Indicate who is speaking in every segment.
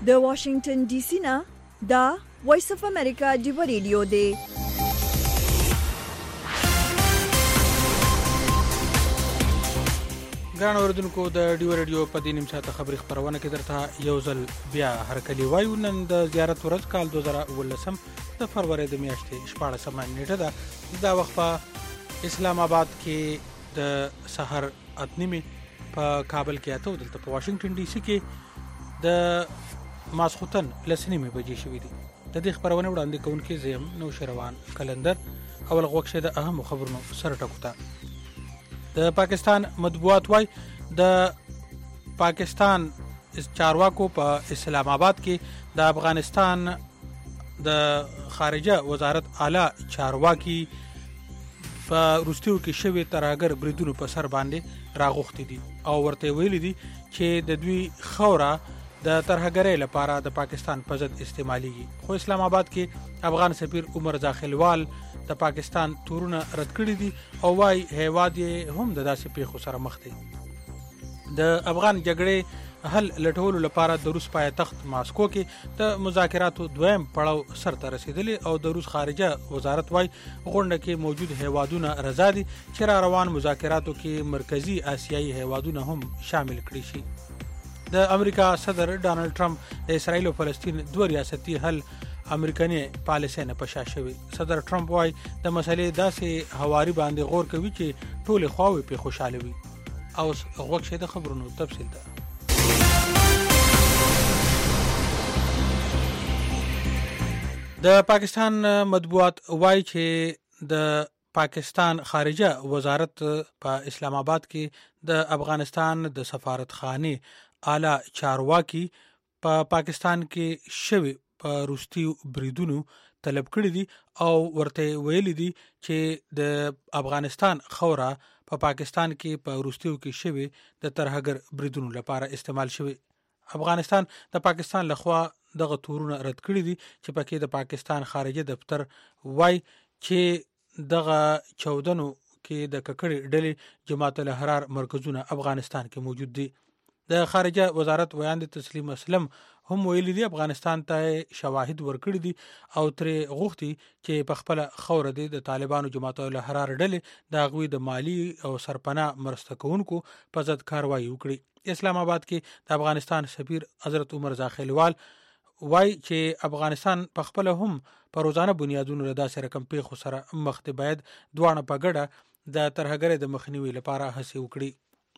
Speaker 1: د واشنگټن ډي سي نه دا وایس اف امریکا دی ریډیو دی.
Speaker 2: ګران اوریدونکو د ډیو ریډیو په دې نیم ساعته خبري خبرونه کې درته یو ځل بیا هرکلی وایو. نن د زیارت ورځ کال 2019 د فروری د میاشتې 14 نیټه ده. دا وخت په اسلام آباد کې د سحر 8:30 په کابل کې اته دلته په واشنگټن ډي سي کې د ماسخوتن 9:30 بجې شوې دي. د دې خبرونه وړاندې کوونکې زم نو شروان کلندر اول غوښه د اهم خبرونو سره ټکوته. د پاکستان مطبوعات وای د پاکستان چارواکو په اسلام آباد کې د افغانستان د خارجه وزارت اعلی چارواکي په روستیو کې شوی ترهګر بریدونو په سر باندې راغوښتي دي او ورته ویلي دي چې د دوی خوره د ترهګرۍ لپاره د پاکستان په ضد استعماليږي. خو اسلام آباد کې افغان سفیر عمر ځاخلوال د پاکستان تورونه رد کړی دي او وايي هیواد یې هم د داسې پیښو سره مخ دی. د افغان جګړې حل لټولو لپاره د روس پایتخت ماسکو کې د مذاکراتو دویم پړاو سرته رسیدلی او د روس خارجه وزارت وايي غونډه کې موجود هیوادونه رضا دي چې را روان مذاکراتو کې مرکزی آسیایي هیوادونه هم شامل کړي شي. د امریکا صدر ډانلډ ټرمپ د اسرایل او فلسطین دوه ریاستي حل امریکایي پالیسۍ نه پشا شوی. صدر ټرمپ وايي د مسلې داسې حواري باندې غور کوي چې ټول خواوې په خوشاله وي. او غوښه د خبرونو تفصیل ده. د پاکستان مطبوعات وايي چې د پاکستان خارجه وزارت په اسلام آباد کې د افغانستان د سفارتخانه اعلی چارواکي په پاکستان کې شوی په روستیو بریدونو طلب کړی دي او ورته ویلي دي چې د افغانستان خوره په پاکستان کې په روستیو کې شوی د ترهګر بریدونو لپاره استعمال شوی. افغانستان د پاکستان لخوا دغه تورونه رد کړی دي چې پکې د پاکستان خارجه دفتر وای چې دغه 14 کې د ککړې ډلې جماعت الاحرار مرکزونه افغانستان کې موجود دي. د خارجه وزارت ویاند تسلیم اسلم هم ویلي دي افغانستان ته شواهد ورکړي دي او ترې غوښتي چې په خپل خوره دي د طالبانو جماعت الاحرار ډلې د غوي د مالی او سرپناه مرسته کوونکو په ضد کاروایی وکړي. اسلام آباد کې د افغانستان سفیر حضرت عمر ځاخلوال وای چې افغانستان په خپل هم په روزانه بنیادونو له داسې رقم پیښو سره مخ ته باید دوه په ګډه د ترهګرۍ د مخنیوي لپاره هڅه وکړي.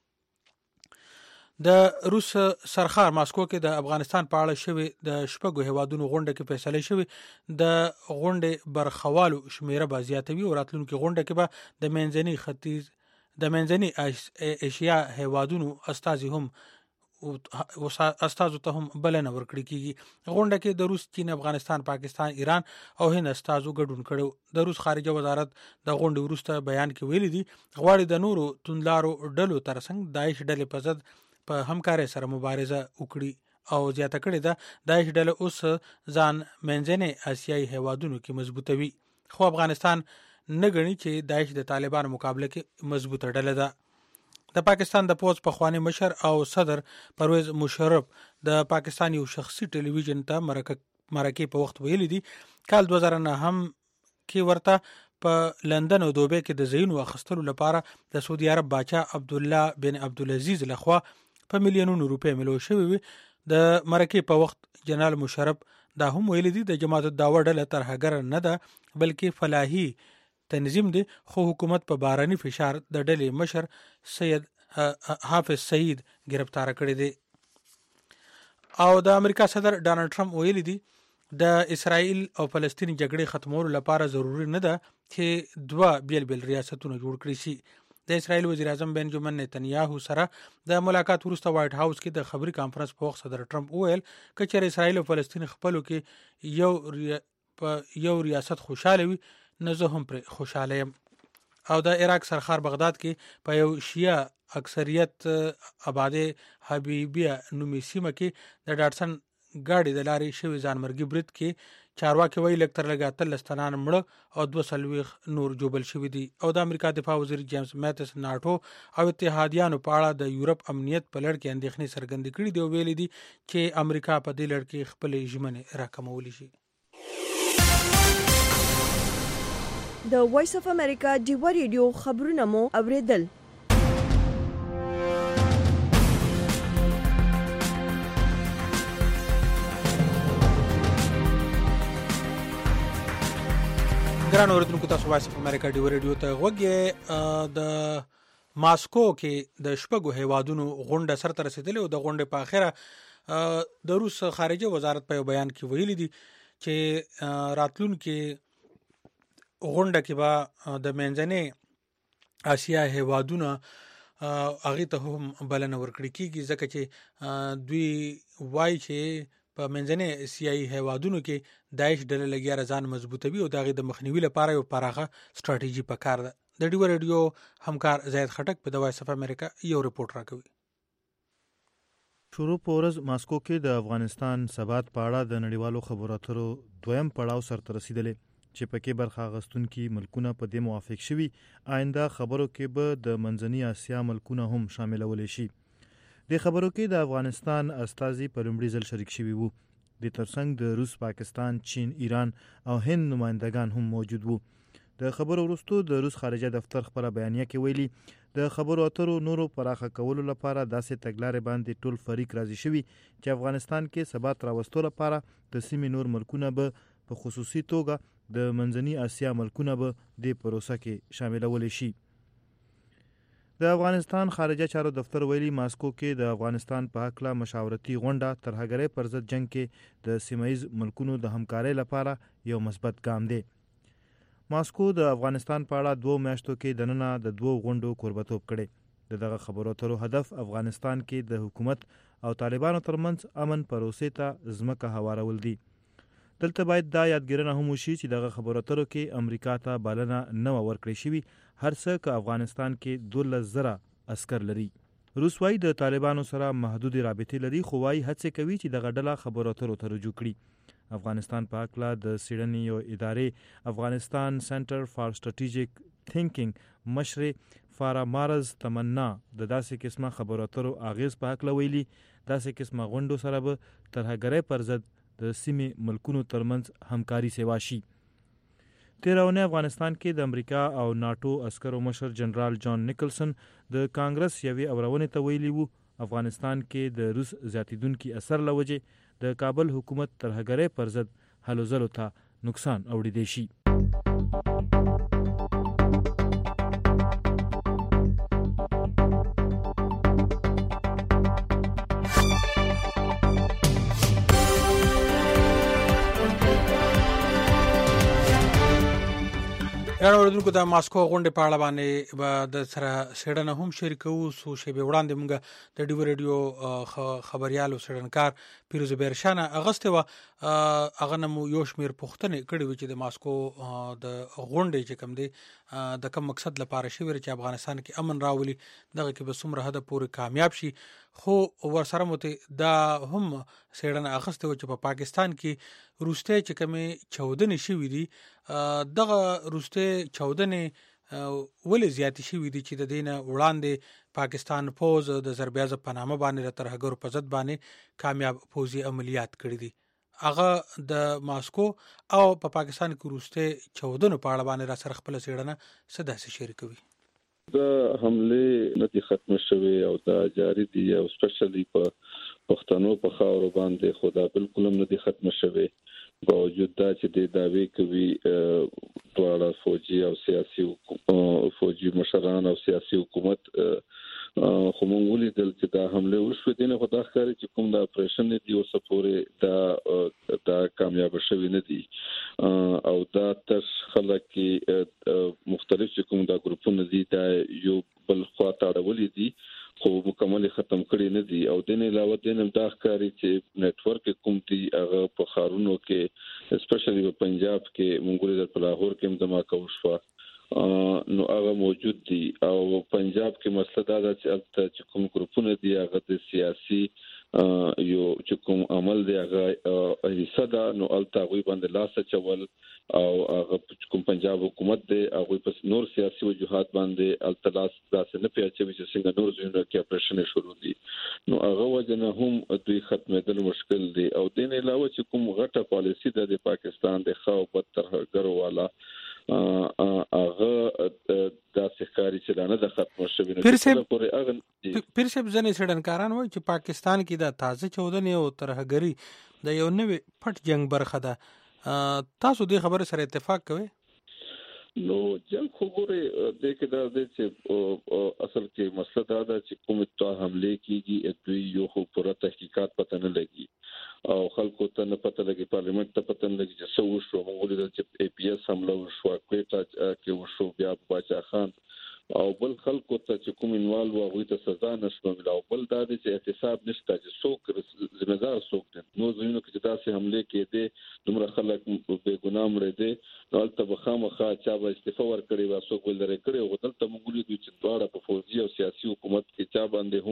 Speaker 2: د روس سرخار ماسکو کې د افغانستان په اړه شوی د شپږو هیوادونو غونډه کې فیصله شوی د غونډې برخوالو شمیره به زیاتوي او راتلونکي غونډه کې به د منځني ایشیا هیوادونو استازي هم استازو ته هم بلنه ورکړي کیږي. غونډه کې د روس، چین، افغانستان، پاکستان، ایران او هند استازو ګډون کړو. د روس خارجه وزارت د غونډې وروسته بیان کې ویلي دي غواړي د نورو توندلارو ډلو ترڅنګ داعش ډلې په ضد په همکارۍ سره مبارزه وکړي او زیاته کړې ده داعش ډله اوس ځان منځنۍ آسیایي هیوادونو کې مضبوطوي. خو افغانستان نه غني چې داعش د طالبانو مقابله کې مضبوطه ډله ده. د پاکستان د پوز پخوانی مشر او صدر پرویز مشرف د پاکستان یو شخصي ټلویزیون ته مرکه په وخت ویلي دي کال 2009 هم کې ورته په لندن او دوبه کې د زینو اخستلو لپاره د سعودي عرب بادشاه عبد الله بن عبد العزيز لخوا په میلیونونو روپۍ ملو شوی وي. د مرکه په وخت جنرال مشرف دا هم ویلي دي د جماعت الدعوه ډله ترهګر نه ده بلکې فلاحي تنظیم دی خو حکومت په باراني فشار د ډلې مشر سید حافظ سعید گرفتار کړی دی. او د امریکا صدر ډانلډ ټرمپ ویلي دي د اسرائیل او فلسطین جګړې ختمولو لپاره ضروری نه ده چې دوه بیل ریاستونه جوړ کړي شي. د اسرائیل وزیر اعظم بنجامین نتنیاهو سره د ملاقات وروسته وایټ هاوس کې د خبري کانفرنس په وخت صدر ټرمپ وویل چې اسرائیل او فلسطین خپلو کې یو ریاست خوشاله وي نه زه هم پر خوشاله یم. او د عراق سرخار بغداد کې په یو شیعه اکثریت آباده حبیبیه نومي سیمه کې د ډاټسن ګاډي د لارې شوی ځانمرګي برید کې چارواکي وایي لږ تر لږه 13 تنان مړه او 240 نور جوبل شوي دي. او د امریکا دفاع وزیر جیمز میتس ناټو او اتحادیانو په اړه د یورپ امنیت په لړ کې اندېښنې څرګندې کړي دي او ویلي دي چې امریکا په دې لړ کې خپلې ژمنې راکمولی شي.
Speaker 1: د وایس اف امریکا ډیوا ریډیو خبرونه مو اوریدل.
Speaker 2: ګران اوریدونکو تاسو وایس اف امریکا ډیوا ریډیو ته غوږ یې. د ماسکو کې د شپږو هیوادونو غونډه سرته رسیدلې او د غونډې په اخره د روس خارجه وزارت په یو بیان کې ویلي دي چې راتلونکي غونډه کې به د منځنۍ اسیا هیوادونه هغې ته هم بلنه ورکړې کېږي ځکه چې دوی وایي چې په منځنۍ اسیایي هیوادونو کې داعش ډله لګیا ځان مضبوطوي او د هغې د مخنیوي لپاره یو پراخه سټراټیژي پکار ده. د ډیوا ریډیو همکار زید خټک په د وایس اف امریکا یو رپورټ راکوي.
Speaker 3: شروع په ورځ ماسکو کې د افغانستان ثبات په اړه د نړیوالو خبرو اترو دویم پړاو سرته رسیدلې چې پکې برخه اخیستونکي ملکونه په دې موافق شوي آینده خبرو کې به د منځنۍ اسیا ملکونه هم شاملولی شي. د خبرو کې د افغانستان استازي په لومړي ځل شریک شوي وو. د ترڅنګ د روس، پاکستان، چین، ایران او هند نمایندگان هم موجود وو. د خبرو وروسته د روس خارجه دفتر خپله بیانیه کې ویلي د خبرو اترو نورو پراخه کولو لپاره داسې تګلارې باندې ټول فریق راضي شوي چې افغانستان کې ثبات راوستو لپاره د سیمې نور ملکونه به په خصوصي توګه د منځنۍ اسیا ملکونه به د پروسه کې شاملولی شي. د افغانستان خارجه چارو دفتر ویلي ماسکو کې د افغانستان په هکله مشاورتي غونډه ترهګرۍ پر ضد جنگ کې د سیمهیز ملکونو د همکارۍ لپاره یو مثبت ګام دی. ماسکو د افغانستان په اړه 2 میاشتو کې دننه د 2 غونډو کوربتوب کړی. د دغه خبرو اترو هدف افغانستان کې د حکومت او طالبانو ترمنځ امن پروسې ته ځمکه هوارول دي. دلته باید دا یادګیرنه هم وشي چې دغه خبرو اترو کې امریکا ته بلنه نه ورکړی شوي هر څه که افغانستان کې 12,000 عسکر لري. روس وايي د طالبانو سره محدودې رابطې لري خو وايي هڅې کوي چې دغه ډله خبرو اترو ته رجوع کړي. افغانستان په هکله د څېړنې یو ادارې افغانستان سنټر فار سټریټیجیک تھینکینګ مشرې فارا مارز تمنا د داسې قسمه خبرو اترو اغیز په هکله ویلي داسې قسمه غونډو سره به ترهګرۍ پر ضد د سیمې ملکونو ترمنځ همکاري سیوا شي. تېره اونۍ افغانستان کې د امریکا او ناټو عسکرو مشر جنرال جان نیکلسن د کانګرس یوې اورونې ته ویلي وو افغانستان کې د روس زیاتیدونکي اثر له وجې د کابل حکومت ترهګرۍ پر ضد هلو ځلو ته نقصان اوړېدی شي.
Speaker 2: ګران اوریدونکو د ماسکو غونډې په اړه باندې به د سره څېړنه هم شریکوو. څو شېبې وړاندې موږ د ډیوا ریډیو خبریال او څېړنکار پیروز بیرشانه اغوستې وه. هغه نه مو یو شمېر پوښتنې کړې وې چې د ماسکو د غونډې چې کوم دی د کوم مقصد لپاره شوې چې افغانستان کې امن راولي دغه کې به څومره حده پورې کامیاب شي. خو ورسره مو ته دا هم څېړنه اخیستې وه چې په پاکستان کې روستۍ چې کومې چاودنې شوي دي دغه روستۍ چاودنې ولې زیاتې شوي دي چې د دې نه وړاندې پاکستان پوځ د ضربیازه په نامه باندې د ترهګرو په ضد باندې کامیاب پوځي عملیات کړي دي. هغه د ماسکو او په پاکستان کې روستۍ چاودنو په اړه باندې را سره خپله څېړنه څه داسې شریکوي.
Speaker 4: دا حملې نه دي ختمه شوې او دا جاري دي او سپیشلی په پښتنو په خاورو باندې خو دا بالکل هم نه دي ختمه شوې باوجود دا چې د دعوی کوي دواړه فوجي او سیاسي فوجي مشران او سیاسي حکومت خو مونږ ولیدل چې دا حمله وشوه دي نه خو دا ښکاري چې کوم د اپریشن دی اوسه پورې دا کامیاب شوی نه دي او دا تر خلک کې مختلف کوم دا ګروپونه دي دا یو بل خواته اړولې دي خو مکمل ختم کړي نه دي او د نه علاوه د نه دا ښکاري چې نتورک کوم دي هغه په خارونو کې سپیشلی په پنجاب کې مونږ د لاهور کې دماکه وشوه نو هغه موجود دي او پنجاب کې مسله دا چې کوم ګروپونه دي هغه د سیاسي یو چې کوم عمل دی هغه حصہ ده نو الته وی باندې لاس چول او هغه کوم پنجاب حکومت دی هغه په نور سیاسي وجوهات باندې التلاس داسې نه پیاچوي چې څنګه نور زینو کې اپریشن شروع دي نو هغه وجنه هم دوی ختمېدل مشکل دي او دین علاوه چې کوم غټه پالیسی ده د پاکستان د خو بدتر ګرو والا هغه داسې کاری چې نه د ختم شوی نه
Speaker 2: پیر سب ځنې سړنکاران وایي چې پاکستان کې د تازه چودنې او ترهګری د یو نوې پټ جنگ برخه ده تاسو دې خبره سره اتفاق کوئ
Speaker 4: نو جنگ خو ګوره د کې دا د چې اصل کې مسله دا ده چې کوم ته حمله کیږي دوی یو خو پوره تحقیقات پته نه لګي او خلکو ته نه پته لګي پارلیمنت ته پته نه لګي چې څه وشو موږ ولې چې ای پی ایس حمله وشو کوټه کې وشو بیا باچا خان او بل خلکو ته چې کوم انوالو هغه ته سزا نشو ملاو بل دا چې احتساب نشته چې څوک ذمہ دار څوک دي نو زینو کې تاسو حمله کې دي دومره خلک به ګناه مړ دي نو البته بخامخه چا به استعفا ورکړي و څوک ولري کړي او دلته موږ لیدو چې دواړه په فوجي او سیاسي حکومت کې چا باندې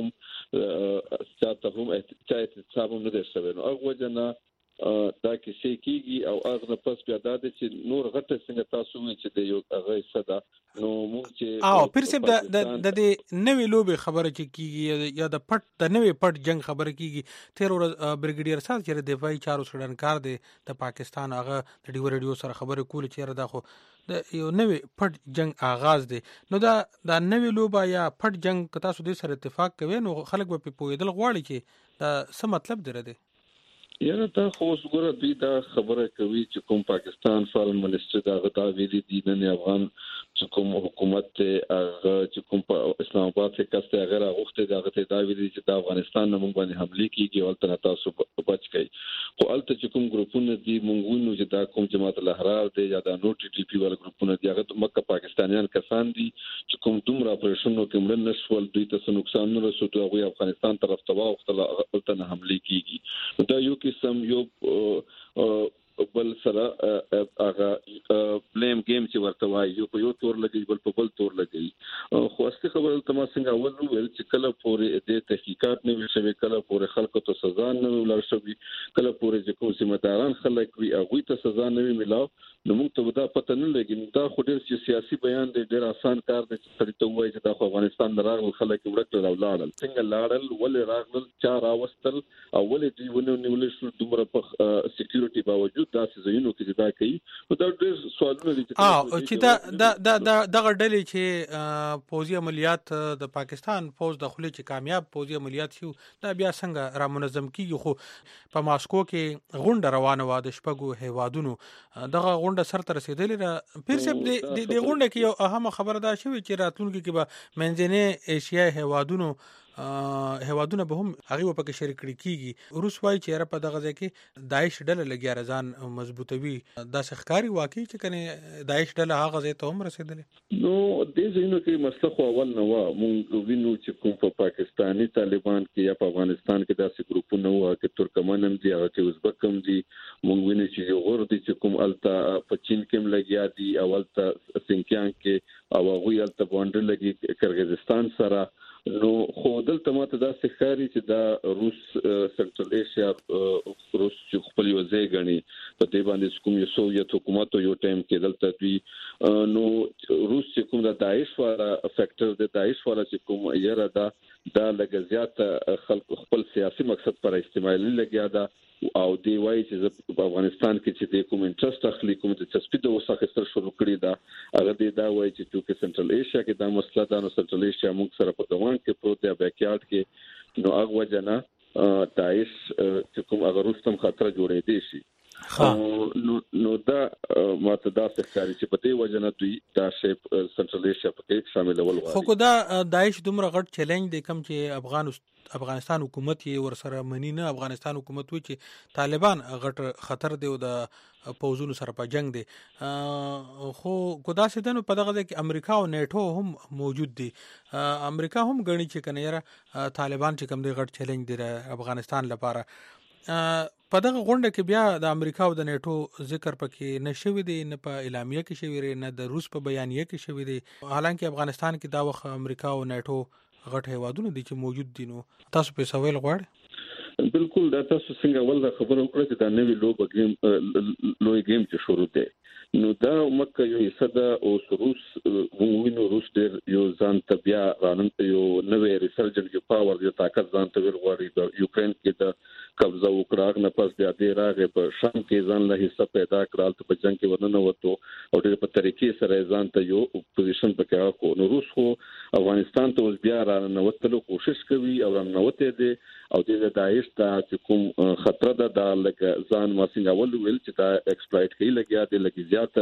Speaker 4: هم چاته هم احتساب نه دي شوی نو هغه وجنه دا کې شي کیږي او هغه پس بیا دا چې نور غټه څنګه تاسو چې د یو هغه صدا نو موږ چې
Speaker 2: پیر سب د نوې لوبې خبره چې کیږي یا د نوې پټ جنگ خبره کیږي تیر ورځ بریګیډیر صاحب چې د دفاعي چارو سړنکار دی د پاکستان هغه د ډیو ریډیو سره خبره کول چې دا خو د یو نوې پټ جنگ آغاز دی نو دا نوې لوبه یا پټ جنگ که تاسو دې سره اتفاق کوئ نو خلک به پوهېدل غواړي چې دا څه مطلب دی
Speaker 4: یاره دا خو وګوره دوی دا خبره کوي چې کوم پاکستان فارن منسټر دا غتا ویلي دي نه افغان چې کوم حکومت ته هغه چې کوم په اسلام آباد کې کسته هغه راغوخته دا غته دا ویلي چې د افغانستان نه موږ باندې حمله کیږي او تل تاسو بچ کړئ خو الته چې کوم ګروپونه دي موږ وینو چې دا کوم جماعت الاحرار دی یا دا نو ټي ټي پی ول ګروپونه دي هغه مکه پاکستانیان کسان دي چې کوم دومره اپریشنونو کې مړ نشول دوی ته نقصان نه رسوي او افغانستان طرف ته واوختله الته حمله کیږي دا یو قسم یو بل سره هغه بلیم گیم چې ورته وایي یو په یو تور لګي بل په بل تور لګي خو اصلي خبره ته ما څنګه اول ویل چې کله پورې د تحقیقات نه وشوي کله پورې خلکو ته سزا نه ولرشي کله پورې چې کوم ذمہ داران خلک وي هغه ته سزا نه ملاو نو موږ ته دا پته نه لګي دا خو ډېر سیاسي بیان دی ډېر آسان کار دی چې سړی ته وایي چې دا خو افغانستان نه راغلي خلک ورکړل او لاړل څنګه لاړل ولې راغلل چا راوستل او ولې دوی ونیول شو دومره په سکیورټي باوجود داسې ځایونو کې دا کوي نو دا ډېر سوالونه دي
Speaker 2: چې دغه ډلې چې پوځي عملیات د پاکستان پوځ د خولي چې کامیاب پوځي عملیات شو دا بیا څنګه را منظم کیږي خو په ماسکو کې غونډه روانه و د شپږو هیوادونو دغه غونډه سر ته رسیدلې ده پیر صاحب د غونډه کې یو اهم خبره دا شوې چې راتلونکي کې به منځنۍ ایشیا هیوادونه به هم هغه په کې شریک کیږي روس وايي چې په دغه ځای کې داعش ډله لګیا رضان مضبوطوي دا ښکاری واقعي چې کنه داعش ډله هغه ځای ته هم رسیدلې
Speaker 4: نو د زینو کې مسله خو اول نه و مونږ وینو چې کوم په پاکستاني طالبان کې یا په افغانستان کې داسې ګروپونه وو چې ترکمن هم دي هغه کې ازبک هم دي مونږ وینو چې یو غور دي چې کوم التا په چین کې لګیا دي اولتا سینکیان کې او هغه التا باندې لګي کرغیزستان سره نو خو دلته ماته دا ښکاری چې دا روس سنټرل ایشیا روس چې خپل یو ځای غني په دې باندې کوم یو سوویت حکومت یو ټایم کې دلته دوی نو روس چې کوم د داعش والا فیکټر د داعش والا چې کوم یره دا لګزيات خلک خپل سیاسي مقصد پر استعمالي لګیا دا او دی وایي چې په افغانستان کې چې د کوم انټرست اخلي کوم د تثبیت او ساختر شروع کړی دا هغه دی دا وایي چې سنټرل ایشیا کې دا مسله دا نو سنټرل ایشیا موږ سره په دوان کې پروت دی بیکیارد کې نو هغه وجنه داعش چې کوم هغه روستم خطر جوړې دي شي نو دا ماته دا ښکاري چې په دې وجنه دوی دا شیپ سنټرل ایشیا په شامل ول غواړي
Speaker 2: خو دا داعش دومره غټ چیلنج دی کوم چې افغانستان حکومت یې ورسره منی نه افغانستان حکومت وی چې طالبان غټ خطر دی او د پوزونو سره په جنگ دی خو ګدا سیدنو په دغه کې امریکا او نیټو هم موجود دي امریکا هم غني چې کنه یاره طالبان چې کوم دی غټ چیلنج دی افغانستان لپاره په دغه غونډه کې بیا د امریکا او د نیټو ذکر پکې نشوي دی نه په اعلامیه کې شوی نه د روس په بیانیه کې شوی دی حالانکه افغانستان کې دا وخت امریکا او نیټو غټ هیوادونه دي چې موجود دي نو تاسو په سوال غواړئ
Speaker 4: بالکل دا تاسو څنګه ول خبره وکړه چې دا نوې لوی گیم چې شروع دی نو دا مکه یو حصہ او روس وینو روس ډېر یو ځان ته بیا راننته یو نوې ریسرجنټ یو پاور یو طاقت ځان ته ورغوري د یوکرين کې د قبضه وکړه نه پس بیا دې راغې په شام کې ځان له حصہ پیدا کړل ته په جنگ کې ورننه وته او ډېر په طریقې سره ځان ته یو پوزیشن پکې راکو نو روس خو افغانستان ته اوس بیا راننه وته کوشش کوي او راننه وته دي او د داعش ته کوم خطر ده د لکه ځان واسنګ اول ویل چې دا ایکسپلایټ کوي لګیا دي لکه زیات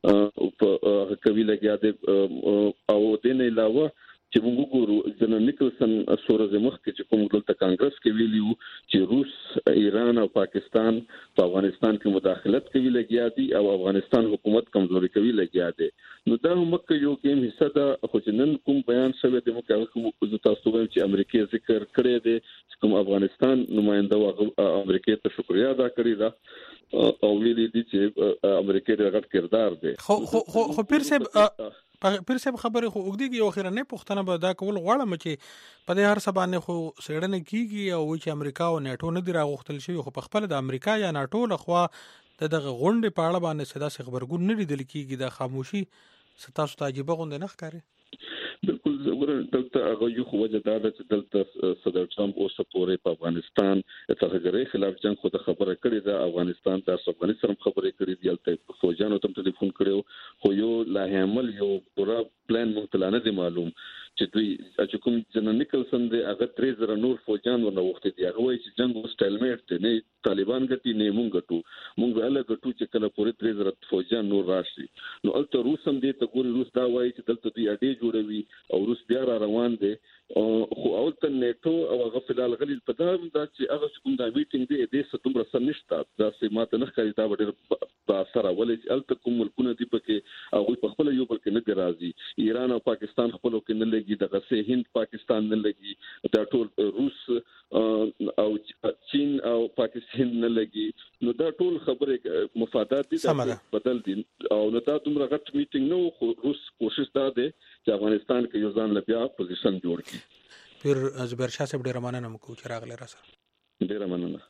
Speaker 4: او کوي لګیا دي او د نه علاوه چې موږ ګورو جنرال نیکلسن سورز مخ کې چې کوم دلته کانګرس کې ویلیو چې روس ایران او پاکستان په افغانستان کې مداخلت کوي لګیا دي او افغانستان حکومت کمزوري کوي لګیا دي نو دا مکه یو گیم حصہ ده خو چې نن کوم بیان شوی د مکه کوم تاسو وایم چې امریکای ذکر کړی دی چې کوم افغانستان نماینده او امریکای ته شکریا ادا کړی دا او ویلي دي چې امریکای د غټ کردار دی
Speaker 2: خو پیر صاحب خبره خو وګدیږي او اخیرا پښتنه به دا کول غواړم چې په دې هر سبانه خو سړنه کیږي او چې امریکا او ناتو نه دی راغختل شي خو په خپل د امریکا یا ناتو لخوا دغه غونډې په اړه باندې صدا څخه خبرګون نه لیدل کیږي د خاموشي ستاسو تعجب غونډه نه ښکاري
Speaker 4: بالکل زغره دلته هغه یو خو وجه دا چې دلته صدر ټرمپ اوس پورې په افغانستان ترهګرۍ خلاف جنگ خو د خبره کړې ده افغانستان د افغانستان خبرې کړې دي البته فوجانو ته ټلیفون کړو خو یو لا عمل یو پورا پلان مختلانه دي معلوم چې دوی چې کوم جنرال نیکلسن دی هغه 3000 نور فوجان ورنه وخت دي هغه وایي چې جنگ مستلمیټ دی نه طالبان ګټي نه مونږ ګټو مونږ له ګټو چې کله پورې 3000 فوجان نور راشي نو البته روس هم دې ته ګوري روس دا وایي چې دلته دوی اډې جوړوي او روس بیا را روان دي خو اولته نیټو او هغه فلال غلی په دا چې هغه کوم دا میټینګ دی دې ستومره سم نشته دا سه ماته نه ښکاري دا ډېر په اثر ولې البته کوم ملکونه دي پکې او په خپل یو بل کې نه راضي ایران او پاکستان خپل کې نه لګي دغه سه هند پاکستان نه لګي دا ټول روس او چین او پاکستان نه لګي نو دا ټول خبره مفادات دي بدل دي او نو دا دومره غټ میټینګ نو خو روس کوشش دا ده چې افغانستان کې یو ځان لپاره پوزیشن جوړ کړي
Speaker 2: پیر زبیر شاه صاحب ډیر مننه مکو چې راغلی را سره
Speaker 4: ډیر مننه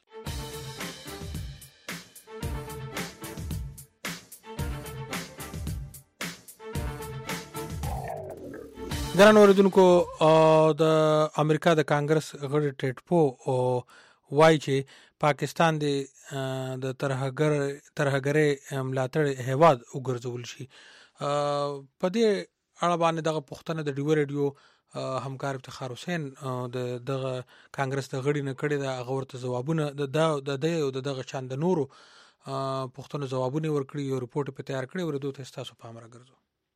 Speaker 2: ګران اوریدونکو د امریکا د کانګرس غړي ټیټپو وایي چې پاکستان د ترهګرۍ ملاتړ هیواد وګرځول شي په دې اړه باندې دغه پښتنه د ډیو ریډیو همکار افتخار حسین دغه کانګرس د غړي نه کړي دا غورته جوابونه د دغه چاند نورو پښتنو جوابونه ورکړي یو ریپورت په تیار کړی ورته تاسو پام راګرځو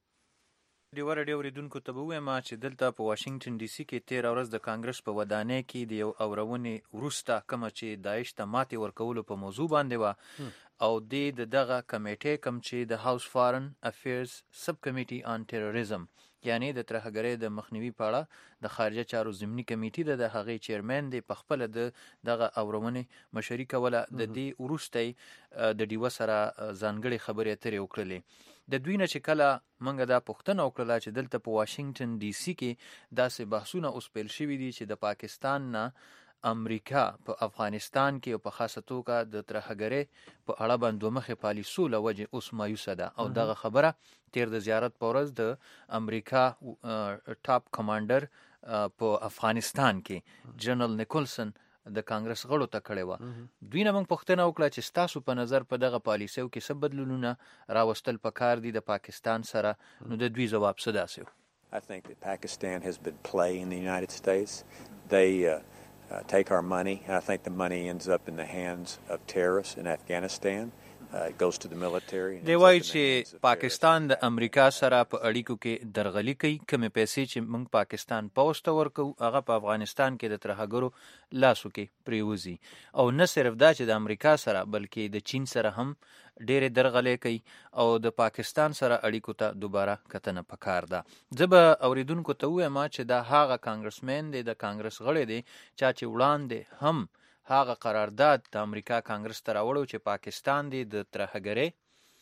Speaker 5: ډیو ریډیو ریډونکو ته به وایم چې دلته په واشنگټن ډي سي کې 13 ورځ د کانګرس په ودانۍ کې د یو اورونې وروسته کوم چې داعش ته ماتې ورکولو په موضوع باندې و او دغه کمیټې کوم چې د هاوس فارن افیرز سب کمیټي آن ټیرریزم یعنی د ترهګرۍ د مخنیوي په اړه د خارجه چارو ضمني کمیټې د هغې چیرمن دی په خپل دغه اورونې مشري کوله د دې وروسته د ډیو سره ځانګړي خبرې اترې وکړلې د دوی نه چې کله منګه دا پوښتنه وکړله چې دلته په واشنگټن ډي سي کې داسې بحثونه اوس پیل شوي دي چې د پاکستان نه امریکا په افغانستان کې او په خاصه توګه د ترهګرۍ په اړه باندې مخې پالیسو له وجې اوس مایوسه ده او دغه خبره تیر د زیارت په ورځ د امریکا ټاپ کمانډر په افغانستان کې جنرال نیکلسن د کانګرس غړو ته کړې وه دوی نه موږ پوښتنه وکړه چې ستاسو په نظر په دغه پالیسیو کې څه بدلونونه راوستل پکار دي د پاکستان سره نو د دوی ځواب څه داسې و
Speaker 6: I think that Pakistan has been play in the United States. They take our money. I think the money ends up in the hands of terrorists in Afghanistan. It goes to the military.
Speaker 5: دی وایي چې پاکستان د امریکا سره په اړیکو کې درغلي کوي کومې پیسې چې موږ پاکستان پوځ ته ورکو هغه په افغانستان کې د ترهګرو لاسو کې پریوزي او نه صرف دا چې د امریکا سره بلکې د چین سره هم ډېرې درغلې کوي او د پاکستان سره اړیکو ته دوباره کتنه پکار ده زه به اوریدونکو ته ووایم چې دا هغه کانګرسمن دی د کانګرس غړی دی چا چې وړاندې هم هغه قرارداد د امریکا کانګرس ته راوړو چې پاکستان دی د ترهګرۍ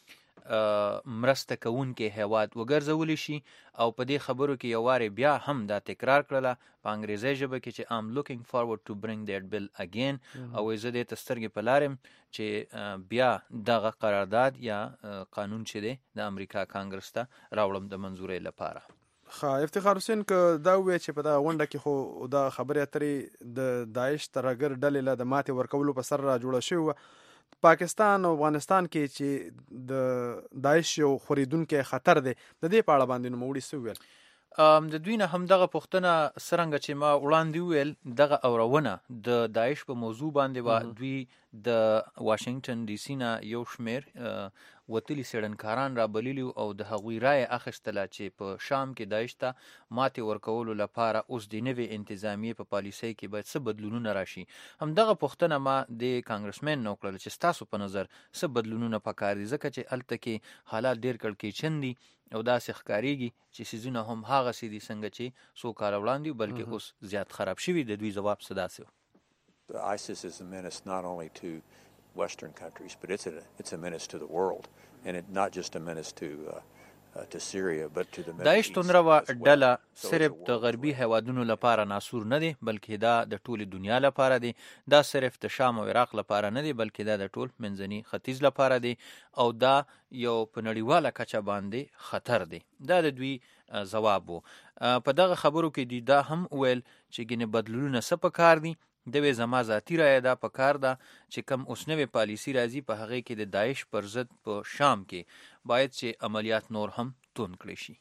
Speaker 5: مرسته کوونکی هیواد وګرځولی شي او په دې خبرو کې یو وارې بیا هم دا تکرار کړله په انګریزي ژبه کې چې I'm looking forward to bring that bill again او زه دې ته سترګې په لارم چې بیا دغه قرارداد یا قانون چې دی د امریکا کانګرس ته راوړم د منظورۍ لپاره.
Speaker 7: افتخار حسین که دا ووایي چې په دا غونډه کې خو دا خبرې اترې د داعش ترهګر ډلې له د ماتې ورکولو په سر را جوړه شوې وه. پاکستان او افغانستان کې چې د داعش یو خورېدونکی خطر دی د دې په اړه باندې نوموړي څه وویل؟
Speaker 5: د دوی نه هم دغه پوښتنه څرنګه چې ما وړاندې وویل دغه اورونه د داعش په موضوع باندې وه. دوی د واشنګټن ډي سي نه یو شمېر وتلي څېړنکاران رابللي او د هغوی رایه اخیستله چې په شام کې داعش ته ماتې ورکولو لپاره اوس د نوې انتظامیې په پالیسۍ کې باید څه بدلونونه راشي. همدغه پوښتنه ما د کانګرسمین نه وکړله چې ستاسو په نظر څه بدلونونه پکار دي ځکه چې هلته کې حالات ډېر کړکېچن دي او داسې ښکارېږي چې څیزونه هم هغسې دي څنګه چې څو کاله وړاندې بلکې اوس زیات خراب شوي. د دوی ځواب څه داسې و؟
Speaker 6: ISIS is a menace not only to Western countries, but it's a menace to the world, and it's not just a menace to Syria, but to the Middle East.
Speaker 5: داعش تندروا ډله صرف د غربي هیوادونو لپاره ناسور نه دی بلکې دا د ټولې دنیا لپاره دی. دا صرف د شام او عراق لپاره نه دی بلکې دا د ټول منځني ختیځ لپاره دی او دا یو په نړیواله کچه باندې خطر دی. دا د دوی ځواب و. په دغه خبرو کې دی دا هم ویل چې ګینه بدلونونه څه پکار دي. دوی زما ذاتی رایه دا پکار ده چې کم اوس نوې پالیسي راځي په هغې کې د داعش پر ضد په شام کې باید چې عملیات نور هم توند کړی شي.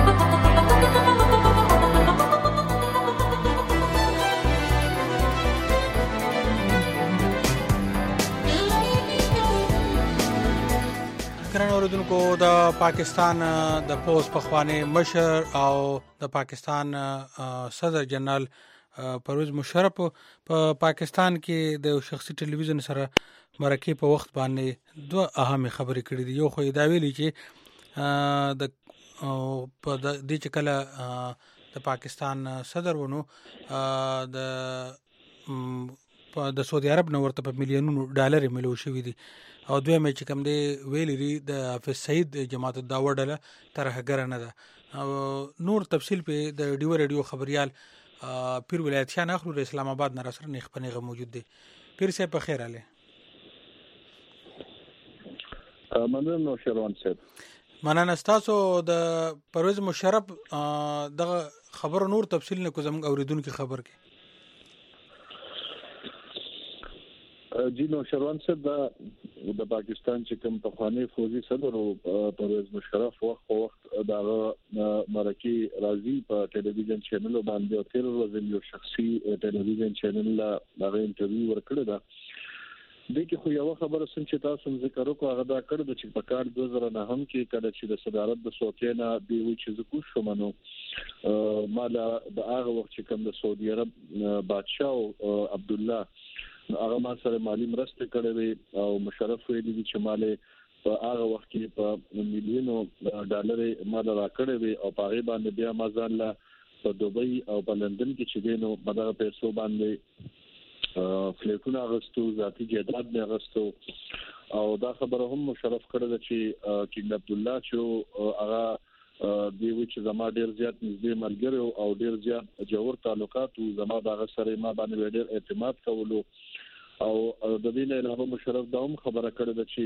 Speaker 2: ګرانو اوریدونکو د پاکستان د پوز پخوانی مشر او د پاکستان صدر جنرال پرویز مشرف په پاکستان کې د شخصي ټلویزیون سره مرکې په وخت باندې دوه اهمې خبرې کړې دي. یو خو دا ویلي چې د په دې چې کله د پاکستان صدر ونو د سعودي عرب نه ورته په میلیونونو ډالر ملو شوي دي او دویم چې کوم دی ویلي دي د حافظ سعید جماعت الدعوه ډله ترهګره نه ده. نور تفصیل په د ډیو ریډیو خبريال پیر ولایت شاه اخلو د اسلام آباد نه راسره نیخ پنیغه موجود دی. پیر صاحب په خیر اله.
Speaker 4: مننه نو شروان صاحب.
Speaker 2: مننه تاسو د پرویز مشرف دغه خبر نور تفصیل نه کو زموږ اوریدونکو خبر کې.
Speaker 4: جی نو شروان صاحب د پاکستان چې کوم پخوانی فوجي صدر او پرویز مشرف وخت دا مرکي راځي په ټلویزیون چینل باندې او تیر ورځ یو شخصي ټلویزیون چینل لا هغه انټرویو ورکړی دا. د کې خو یو خبره سم چې تاسو ذکر وکړو هغه دا کړ چې په کال 2009 کې کله چې د صدارت د سوتینا دی وی چې زکو شومنو مالا د هغه وخت چې کوم د سعودي عرب بادشاه عبد الله هغه ما سره مالی مرسته کړې او مشرف ویلي چې مالې په هغه وخت کې په میلیونو ډالر مال راکړې او په هغه باندې بیا ما ځان لا په دوبۍ او په لندن کې چې دینو مدغه پیسو باندې فلیټونه اغستو ذاتی جیدات نه اغستو او دا خبره هم مشرف کړل چې کینګ عبد الله چې هغه دی چې زما ډیر زیات نږدې ملګری او ډیر زیات جوړ تعلقات او زما دغه سره ما باندې ډیر اعتماد کولو او د دې نه علاوه مشرف دا هم خبره کړې ده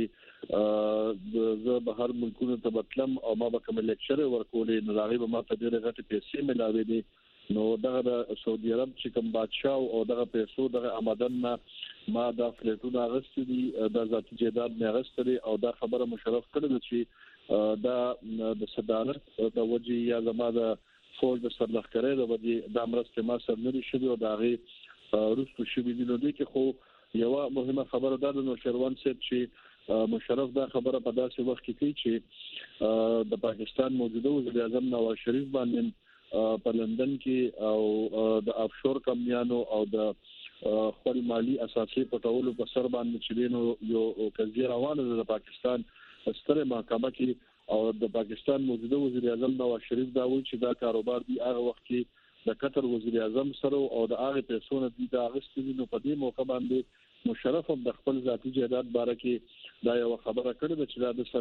Speaker 4: چې زه به هر ملکونو ته بتلم او ما به کوم لیکچر ورکولې نو هغه به ما ته ډېر غټي پیسې ملاوي دي. نو دغه سعودي عرب چې کوم بادشاه او دغه پیسو دغه آمدن ما دا فلیټونه غوښتي دي د ذاتی جیدات نه غوښتي او دا خبره مشرف کړې چې دا د صدارت د وجې یا زما د فوج د سرلخکرې د وجې د امرسته ما سر نه شي او دا غي روسو شي دي. نو دې کې خو یو مهمه خبره ده نو شروان صاحب چې مشرف دا خبره په داسې وخت کې کوي چې د پاکستان موجوده وزیر اعظم نواز شریف باندې په لندن کې او د افشور کمپنیانو او د خپل مالی اساسي پټولو په سر باندې چې دینو یو قضیه روانه ده د پاکستان ستره محکمه کې او د پاکستان موجوده وزیر اعظم نواز شریف دا وایي چې دا کاروبار دی هغه وخت کې د قطر وزیر اعظم سره او د هغه پیسو نه دي دا غوښتي نو په دې موقع باندې مشرف د خپل ذاتی جیدات باره کې دا یو خبره کړې ده چې دا د سره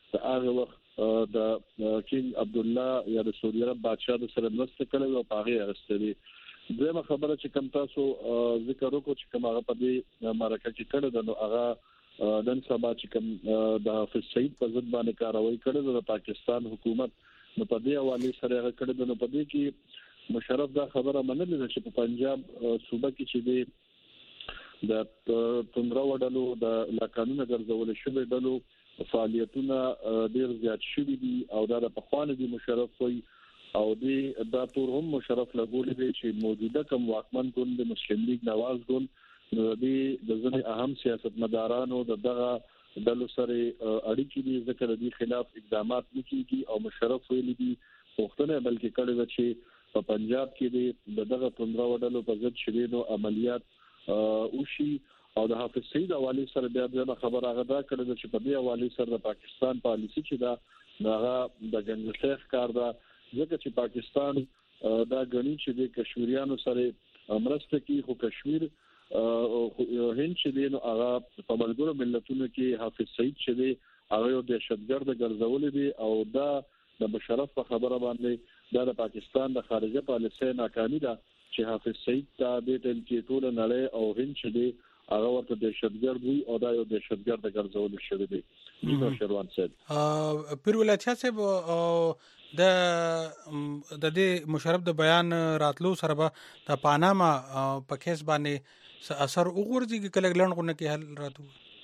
Speaker 4: د هغه وخت د کینګ عبد الله یا د سعودي عرب بادشاہ د سره مرسته کړې او هغه اغستلې. دغه خبره چې کوم تاسو ذکر وکړو چې کوم هغه په دې مرکه کې کړه د هغه نن سبا چې کوم د حافظ سعید په ضد باندې کاروایی کړه د پاکستان حکومت نو په دې حواله سره هغه کړه نو په دې کې مشرف دا خبره منلې چې په پنجاب صوبه کې چې د تندرا وډلو د لاکانونه ګرځول شوی ډلو فعالیتونه ډیر زیات شوي دي او دا په خوانه دي مشرف وي او دا تور هم مشرف لګولې دي چې موجوده کوم واکمن ګوند د مسلم لیگ نواز ګوند د ځینې اهم سیاستمدارانو دغه ډلو سره اړیکې دي ځکه د خلاف اقدامات نکېږي او مشرف ویلي دي پښتنه بلکې کړي د چې په پنجاب کې دغه تندرا وډلو په ضد شویدو عملیات وشي او د حافظ سعید حواله سره بیا د خبر هغه دا کړی چې په دې حواله سره د پاکستان پالیسی چې دا هغه د جنګ کار دا ځکه چې پاکستان دا غني چې د کشمیریانو سره مرسته کوي خو کشمیر هند چې دی نو هغه په ملګرو ملتونو کې حافظ سعید چې دی هغه یو دهشتګرد ګرځولې دي او دا د مشرف په خبره باندې دا د پاکستان د خارجه پالیسۍ ناکامي ده چې حافظ سعید ته د ټول کې ټول نړۍ او هند چې دی هغه ورته دهشتګرد وي او دا یو دهشتګرد ګرځول شوی دی. نو شروان صاحب
Speaker 2: پیر ولایت صاحب د دې مشرف د بیان راتلو سره به د پاناما په کیس باندې اثر وګورځي کله لړغونه کې حل راتو.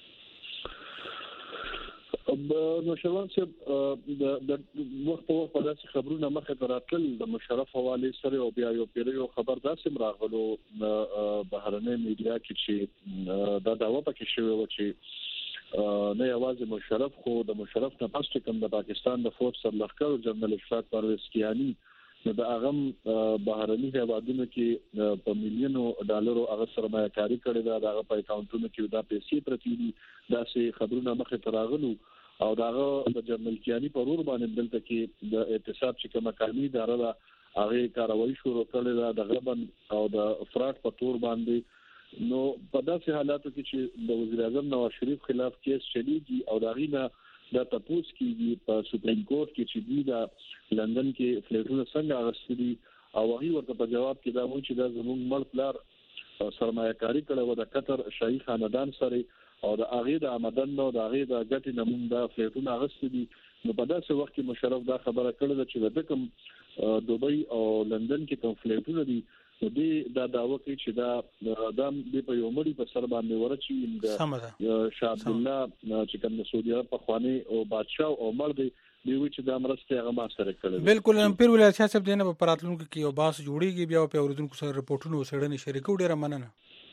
Speaker 4: نو شروان صاحب د وخت په وخت په داسې خبرونه مخه تراتل د مشرف حواله سره او بیا یو پیریو خبر داسې راغلو بهرنۍ میډیا کې چې دا داوا پکې شوی و چې نه یوازې مشرف خو د مشرف نه پس کوم د پاکستان د فوج سرلښکر جنرال اشفاق پرویز کیانی نو د هغه بهرني هیوادونو کې په میلیونو ډالرو هغه سرمایه‌کاري کړې ده د هغه په اکاونټونو کې دا پیسې پرتی دي داسې خبرونه مخه تراغلو او داغه د جنرال کیانی په ور باندې دلته کې د اعتصاب چې کومه قانوني اداره ده هغه کاروایی شروع کړې ده د غبن او د افراط په تور باندې. نو په داسې حالاتو کې چې د وزیر اعظم نواز شریف خلاف کیس چلیږي او داغینه د تپوس کېږي په سپریم کورټ کې چې دی د لندن کې فلیټونه څنګه اغستري او هغه ورته په جواب کې دا وایي چې دا زموږ مړ پلار سرمایه‌کاري کړې و د قطر شاهي خاندان سره او د هغه د آمدن نو د هغه د ګټې نمون د فلیټونه اغستري. نو په داسې وخت کې مشرف دا خبره کړې چې د کوم دوبۍ او لندن کې کوم فلیټونه دي دا داوا کوي چې دا د په یو مړي په سر باندې ورچی د شاه عبد الله چې کوم سعودي عرب په خواني او بادشاہ او مړ دی وی چې دا مرسته هغه ما سره کړل.
Speaker 2: بالکل پیر ولایت صاحب دینه په پراتلونکو کې یو باس جوړیږي بیا په اوریدونکو سره رپورټونه وسړنې شریکو ډیره مننه.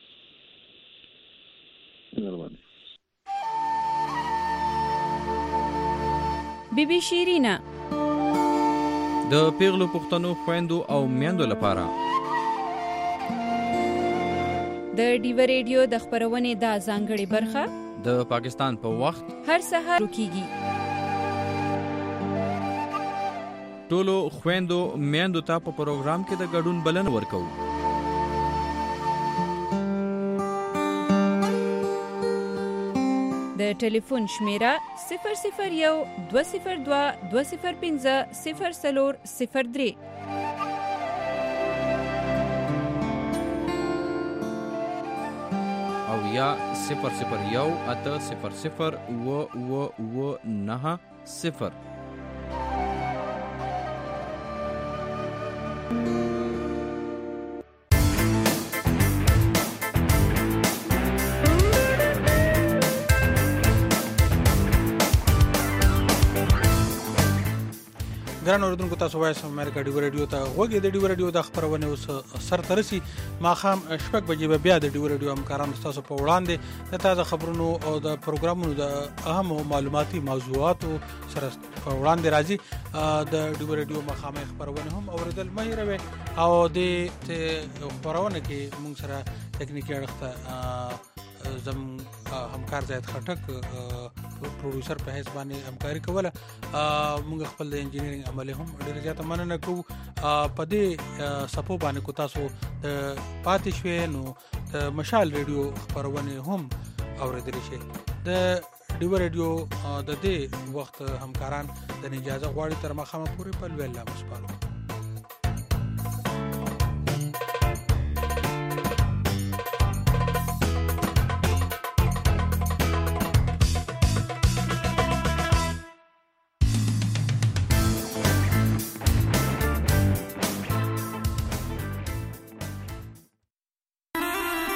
Speaker 8: بیبي شیرینا
Speaker 9: د پیغلو پښتنو خويندو او میندو لپاره
Speaker 8: د ډیو ریډیو د خبرونې د ځانګړي برخه
Speaker 9: د پاکستان په وخت
Speaker 8: هر سهار کیږي.
Speaker 9: ټولو خويندو میندو ته په پروګرام کې د ګډون بلنه ورکو.
Speaker 8: د ټلیفون شمیره 001 202 205 0403
Speaker 9: او یا 001 800 990.
Speaker 2: ګران اوریدونکو تاسو وایس امریکا ډیو ریډیو ته غوږی د ډیو ریډیو د خبرونه اوس سر ترسي ماخام شپږ بجې بیا د ډیو ریډیو همکارانو تاسو په وړاندې د تازه خبرونو او د پروګرامونو د اهم معلوماتي موضوعاتو سره په وړاندې راځي. د ډیو ریډیو ماخام خبرونه هم اوریدل مهیروي او د خبرونه کې موږ سره ټکنیکی اړخ زم همکار زید خټک پروډوسر په حساب باندې همکاري کوله. موږ خپل د انجینرینګ عمل هم ډیر زیات مننه کوو. په دې سپو باندې کو تاسو پاتې شوي نو د مشال ریډیو خبرونه هم اوریدل شي. د ډیو ریډیو د دې وخت همکاران د اجازه غواړي تر مخامه پورې په لویل لا مسپالو.